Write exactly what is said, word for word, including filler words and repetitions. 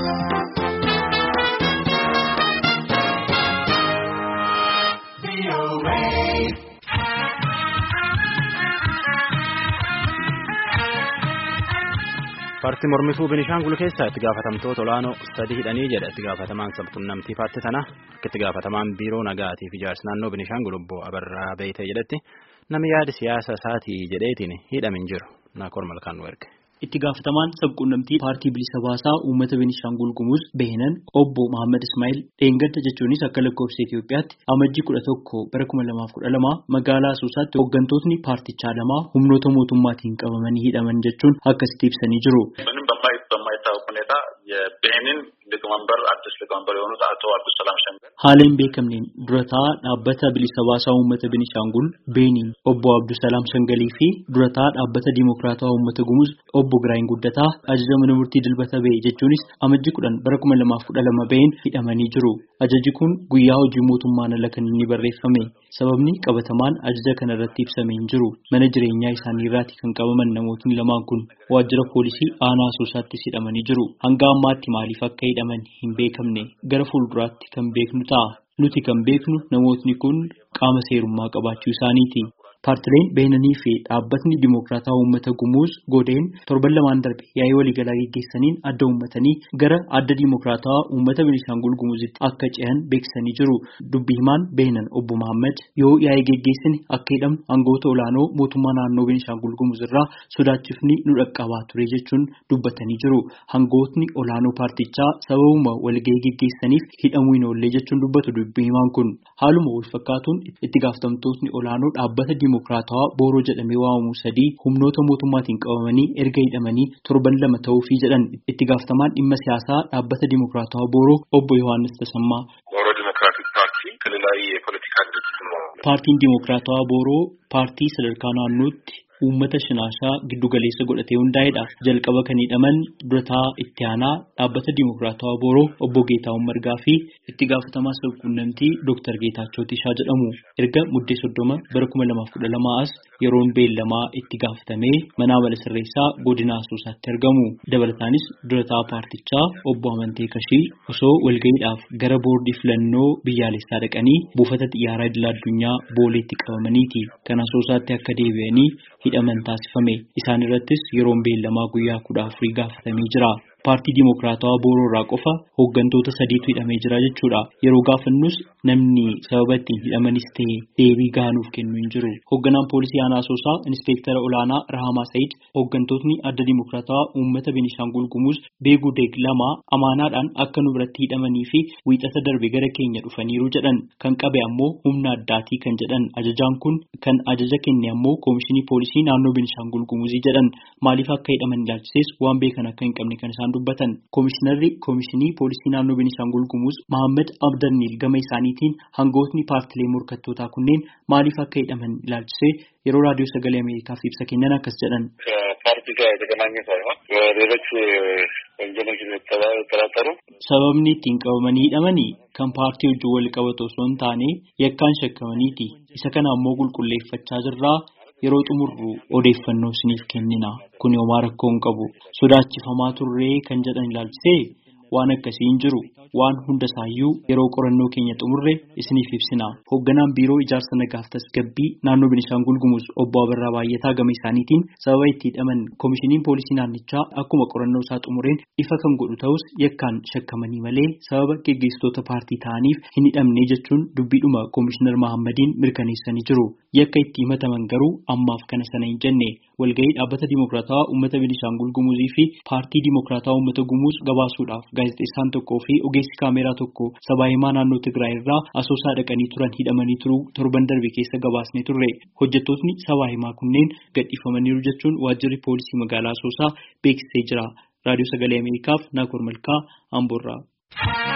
Paartii mormituu Beenishaangul keessaa itti gaafatamtoota olaanoo sadii hidhanii jedha itti gaafatamaan sabquunnamtii paartii tanaa akka itti gaafatamaan biiroo nagaatii fi ijaarsa naannoo Beenishaangul obbo Abarraa Beeytee jedhetti namni yaada siyaasa isaatii jedheetiin hidhamin jiru Naakoor Malkaan nu erge. Itti gaafatamaan sabquunnamtii paartii bilisa baasaa uummata Beenishaangul Gumuz Beenan obbo Mohaammed Ismaa'il dheengadda jechuunis akka lakkoofsa Itoophiyaatti amajjii kudha tokko bara kuma lamaaf kudha lama magaalaa Asoosaatti hooggantootni paartichaa lama humnoota mootummaatiin qabamanii hidhaman jechuun akkasitti ibsanii jiru. Haala hin beekamneen durataa dhaabbata bilisa baasaa uummata Beenishaangul Beeniin obbo Abdusalaam Shangalii fi durataa dhaabbata Dimookiraatawaa uummata Gumuz obbo Giraayeen Guddataa ajaja mana murtii dilbata ba'e jechuunis amajjii kudhan bara kuma lamaaf kudha lama ba'een hidhamanii jiru. Ajajji kun guyyaa hojii mootummaan ala kan inni barreeffame. Sababni qabatamaan ajaja kana irratti ibsamee hin jiru. Mana jireenyaa isaanii irraati kan qabaman namootni lamaan kun waajjira poolisii aanaa Asoosaatti hidhamanii jiru. Hanga ammaatti maaliif akka hidhaman hin beekamne gara fuulduraatti kan beeknu ta'a. Nuti kan beeknu namootni kun qaama seerummaa qabaachuu isaaniiti. Paartileen Beenanii fi dhaabbatni Dimookiraatawaa uummata Gumuz godeen torban lamaan darbe yaa'ii waliigalaa gaggeessaniin adda uummatanii gara adda Dimookiraatawaa uummata Beenishaangul Gumuzitti akka ce'an beeksisanii jiru. Dubbii himaan Beenan obbo Mohaammed yoo yaa'ii gaggeessine akka hidhamnu aangoota olaanoo mootummaa naannoo Beenishaangul Gumuz irraa sodaachifni nu dhaqqabaa ture jechuun dubbatanii jiru. Aangootni olaanoo paartichaa sababuma walgahii gaggeessaniif hidhamuu hin oolle jechuun dubbatu dubbii himaan kun. Haaluma wal fakkaatuun itti gaafatamtootni olaanoo dhaabbata Dimookiraatawaa booroo jedhamee waamamu sadii humnoota mootummaatiin qabamanii erga hidhamanii torban lama ta'uufii jedhan itti gaafatamaan dhimma siyaasaa dhaabbata Dimookiraatawaa booroo obbo Yohaannis Tasammaa. Paartiin Dimookiraatawaa booroo paartii sadarkaa naannootti uummata shinaashaa giddu galeessa godhatee hundaa'edha. Jalqaba kan hidhaman durataa itti aanaa dhaabbata Dimookiraatawaa booroo obbo Geetaawwan Margaa fi itti gaafatamaa sabquunnamtii Dooktar Geetaachoo Tishaa jedhamu. Erga muddee soddoma bara kuma lamaaf kudha lamaa as yeroon beellamaa itti gaafatamee mana amala sirreessaa godina Asoosaatti argamu. Dabalataanis durataa paartichaa obbo Amantee Kashii osoo walgahiidhaaf gara boordii filannoo biyyaalessaa dhaqanii buufata xiyyaaraa idil-addunyaa booleetti qabamaniiti. Kan Asoosaatti akka deebi'anii hidhaman taasifame. Isaan irrattis yeroon beellamaa guyyaa kudha afurii gaafatamee jira. Paartii Dimookiraatawaa booroo irraa qofa hooggantoota sadiitu hidhamee jira jechuudha. Yeroo gaafannus namni sababa ittiin hidhamanis ta'e deebii gaanuuf kennu hin jiru. Hoogganaan poolisii aanaa Asoosaa Inspektara olaanaa Rahamaa Said hooggantootni adda Dimookiraatawaa uummata Beenishaangul Gumuz beekuu deeg lama amaanaadhaan akka nu biratti hidhamanii fi wiixata darbe gara keenya dhufaniiru jedhan. Kan qabe ammoo humna addaatii kan jedhan ajajaan kun kan ajaja kenne ammoo koomishinii poolisii naannoo Beenishaangul Gumuzii jedhan. Maaliif akka hidhaman ilaalchises waan beekan akka hin qabne kan isaan dubbatan. Koomishinarri koomishinii poolisii naannoo Beenishaangul Gumuz Mohaammed Abdanniil gama isaaniitiin hangootni paartilee morkattootaa kunneen maaliif akka hidhaman ilaalchisee yeroo raadiyoo sagalee Ameerikaaf ibsa kennan akkas jedhan. Sababni ittiin qabamanii hidhamanii kan paartii wajjin wal qabatu osoo hin taane yakkaan shakkamaniiti. Isa kana ammoo qulqulleeffachaa jirraa. Yeroo xumurru odeeffannoo isiniif kennina. Kun homaa rakkoo hin qabu. Sodaachifamaa turree kan jedhan ilaalchisee waan akkasii hin jiru. Waan hunda isaayyuu yeroo qorannoo keenya xumurre isiniif ibsina. Hoogganaan biiroo ijaarsa nagaaf tasgabbii naannoo Beenishaangul Gumuz obbo Abarraa Baay'ataa gama isaaniitiin sababa itti hidhaman koomishiniin poolisii naannichaa akkuma qorannoo isaa xumureen ifa kan godhu ta'us yakkaan shakkamanii malee sababa geggeessitoota paartii ta'aniif hin hidhamne jechuun dubbiidhuma koomishinar Mahammadiin mirkaneessanii jiru. Yakka itti himataman garuu ammaaf kana sana hin jenne. Walgahii dhaabbata Dimookiraatawaa uummata Beenishaangul Gumuzii fi paartii Dimookiraatawaa uummata Gumuz gabaasuudhaaf gaazexeessaan tokkoo fi ogeessi kaameraa tokko sabaa himaa naannoo Tigraay irraa Asoosaa dhaqanii turan hidhamanii turuu torban darbe keessa gabaasnee turre. Hojjettootni sabaa himaa kunneen gadhiifamaniiru jechuun waajjirri poolisii magaalaa Asoosaa beeksisee jira. Raadiyoo Sagalee Ameerikaaf Naakoor Malkaa Amboorraa.